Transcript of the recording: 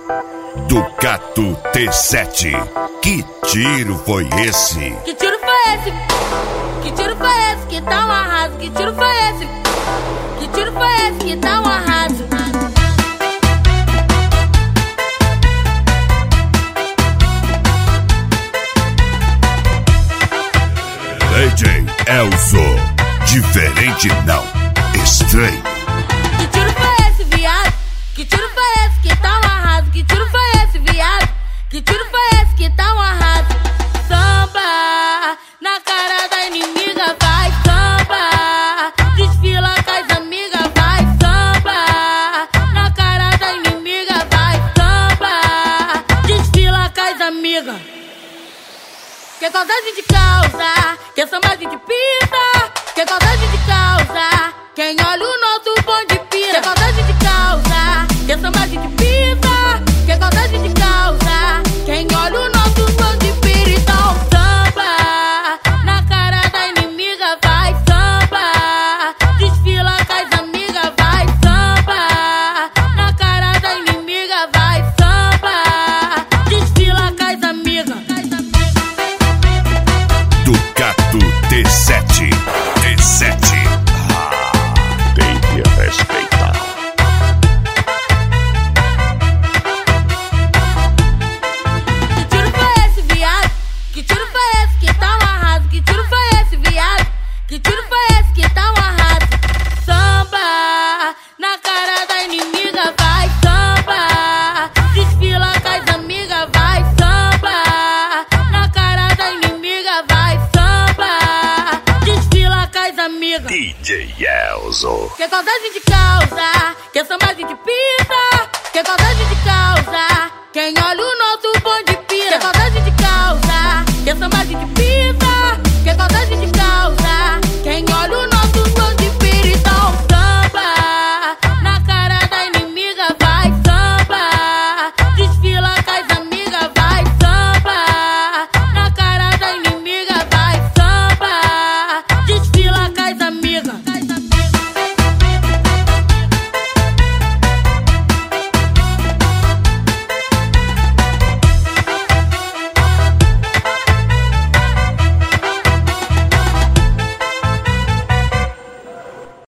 Ducato T7. Que tiro foi esse? Que tiro foi esse? Que tiro foi esse que tá um arraso? Que tiro foi esse? Que tiro foi esse que tá um arraso? DJ Elzo. Diferente não, estranho. Que tiro foi esse, viado? Que tiro foi esse que tá um arraso? Que tiro foi esse, viado? Que tiro foi esse que tá um arraso? Samba na cara da inimiga, vai samba. Desfila com as amigas, vai samba. Na cara da inimiga, vai samba. Desfila com as amigas. Que saudade de causa, que samba de pista. Que saudade de causa, quem olha o nosso bonde pira. Que saudade de causa, que samba de pista. Que saudade de causa, quem olha o nosso bonde pira. Então samba na cara da inimiga, vai samba. Desfila com as amigas, vai samba. Na cara da inimiga, vai samba. Desfila com as amigas. Ducato T7. T7. Tem que respeitar. Que tiro foi esse, viado? Que tiro foi esse que tá um arraso? Que tiro foi esse, viado? Que tiro foi esse que tá um arraso? Samba na cara da inimiga, vai samba. Desfila com as amigas, vai samba. Na cara da inimiga, vai samba. Desfila com as amigas. DJ Elzo. Que saudade de causa, que samba de pista. Que saudade de causa, quem olha